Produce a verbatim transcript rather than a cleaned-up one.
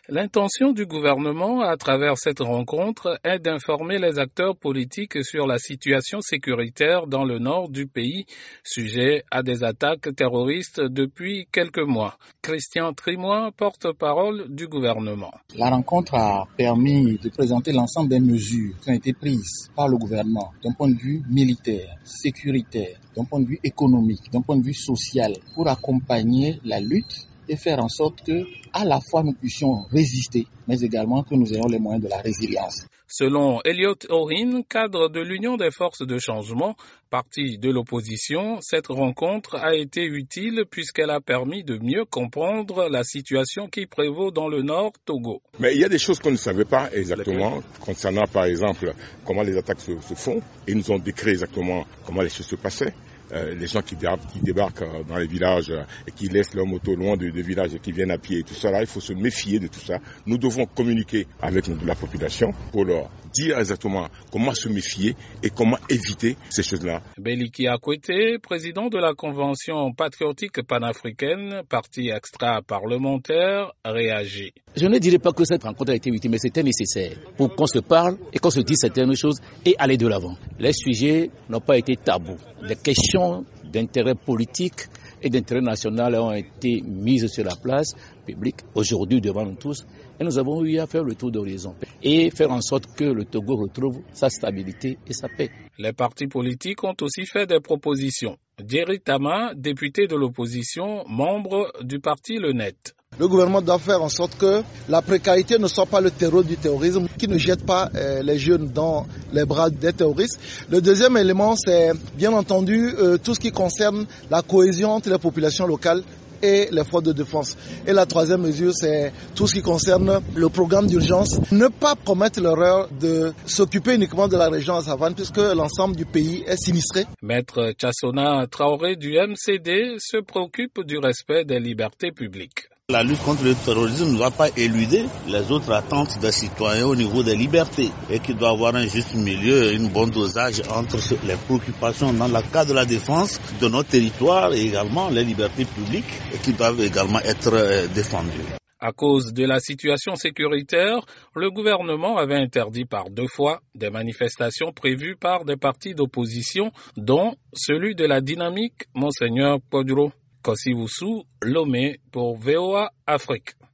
L'intention du gouvernement à travers cette rencontre est d'informer les acteurs politiques sur la situation sécuritaire dans le nord du pays, sujet à des attaques terroristes depuis quelques mois. Christian Trimois, porte-parole du gouvernement. La rencontre a permis de présenter l'ensemble des mesures qui ont été prises par le gouvernement d'un point de vue militaire, sécuritaire, d'un point de vue économique, d'un point de vue social, pour accompagner la lutte et faire en sorte que, à la fois, nous puissions résister, mais également que nous ayons les moyens de la résilience. Selon Elliot Orin, cadre de l'Union des forces de changement, parti de l'opposition, cette rencontre a été utile puisqu'elle a permis de mieux comprendre la situation qui prévaut dans le nord Togo. Mais il y a des choses qu'on ne savait pas exactement concernant, par exemple, comment les attaques se, se font. Ils nous ont décrit exactement comment les choses se passaient. Euh, les gens qui, qui débarquent dans les villages et qui laissent leur moto loin des de villages et qui viennent à pied et tout ça, là, il faut se méfier de tout ça. Nous devons communiquer avec la population pour leur dire exactement comment se méfier et comment éviter ces choses-là. Beliki Akwete, président de la Convention patriotique panafricaine, parti extra-parlementaire, réagit. Je ne dirais pas que cette rencontre a été utile, mais c'était nécessaire pour qu'on se parle et qu'on se dise certaines choses et aller de l'avant. Les sujets n'ont pas été tabous. Les questions d'intérêt politique et d'intérêt national ont été mises sur la place publique aujourd'hui devant nous tous et nous avons eu à faire le tour d'horizon et faire en sorte que le Togo retrouve sa stabilité et sa paix. Les partis politiques ont aussi fait des propositions. Djerry Tama, député de l'opposition, membre du parti Le Net. Le gouvernement doit faire en sorte que la précarité ne soit pas le terreau du terrorisme, qui ne jette pas euh, les jeunes dans les bras des terroristes. Le deuxième élément, c'est bien entendu euh, tout ce qui concerne la cohésion entre les populations locales et les forces de défense. Et la troisième mesure, c'est tout ce qui concerne le programme d'urgence. Ne pas promettre l'erreur de s'occuper uniquement de la région Azavane, puisque l'ensemble du pays est sinistré. Maître Tchassona Traoré du M C D se préoccupe du respect des libertés publiques. La lutte contre le terrorisme ne doit pas éluder les autres attentes des citoyens au niveau des libertés et qu'il doit avoir un juste milieu, un bon dosage entre les préoccupations dans le cadre de la défense de notre territoire et également les libertés publiques qui doivent également être défendues. À cause de la situation sécuritaire, le gouvernement avait interdit par deux fois des manifestations prévues par des partis d'opposition, dont celui de la Dynamique, Monseigneur Podro. Kossi Wusu, Lomé pour V O A Afrique.